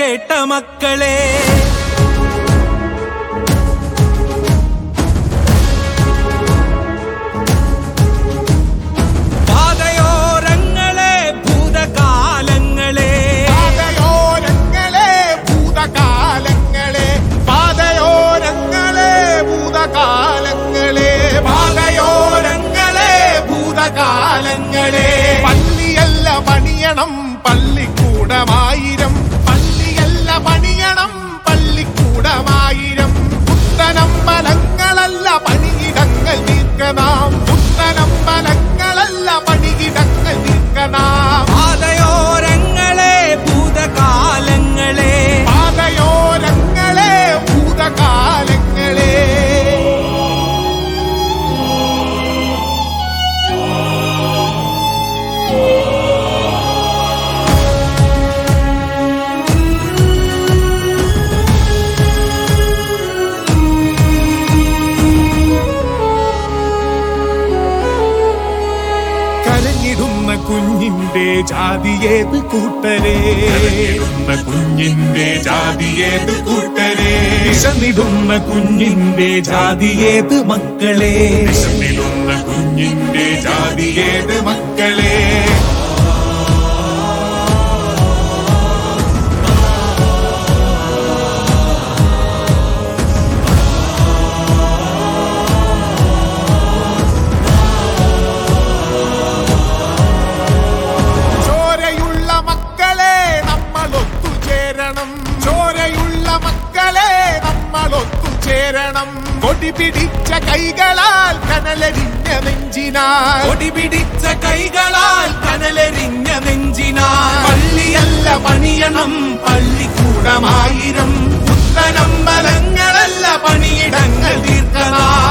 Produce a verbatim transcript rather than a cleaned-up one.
കേട്ട മക്കളെ. പള്ളിയല്ല പണിയണം പള്ളിക്കൂടമായിരം, പള്ളിയല്ല പണിയണം പള്ളിക്കൂടമായിരം. പുത്തനമ്പലങ്ങളല്ല പണിയിടങ്ങൾ തീർക്കനാം, പുത്തനമ്പലങ്ങളല്ല പണിയിടങ്ങൾ തീർക്കനാം. പാതയോരങ്ങളെ ഭൂതകാലങ്ങളെ, പാതയോരങ്ങളെ ഭൂതകാലങ്ങളെ. കരഞ്ഞിടുന്ന കുഞ്ഞിന്റെ ജാതിയേത് കൂട്ടരെ, കരഞ്ഞിടുന്ന കുഞ്ഞിന്റെ ജാതിയേത് കൂട്ടരെ, വിശന്നിടുന്ന കുഞ്ഞിന്റെ ജാതിയേത് മക്കളെ, വിശന്നിടുന്ന കുഞ്ഞിന്റെ ജാതിയേത് മക്കളെ. ചോരയുള്ള മക്കളെ നമ്മൾ ഒത്തുചേരണം. കൊടി പിടിച്ച കൈകളാൽ കനലെരിഞ്ഞ നെഞ്ചിനാൽ, കൊടി പിടിച്ച കൈകളാൽ കനലെരിഞ്ഞ നെഞ്ചിനാൽ. പള്ളിയല്ല പണിയണം പള്ളിക്കൂടമായിരം, പുത്തനമ്പലങ്ങളല്ല പണിയിടങ്ങൾ തീർക്കണം.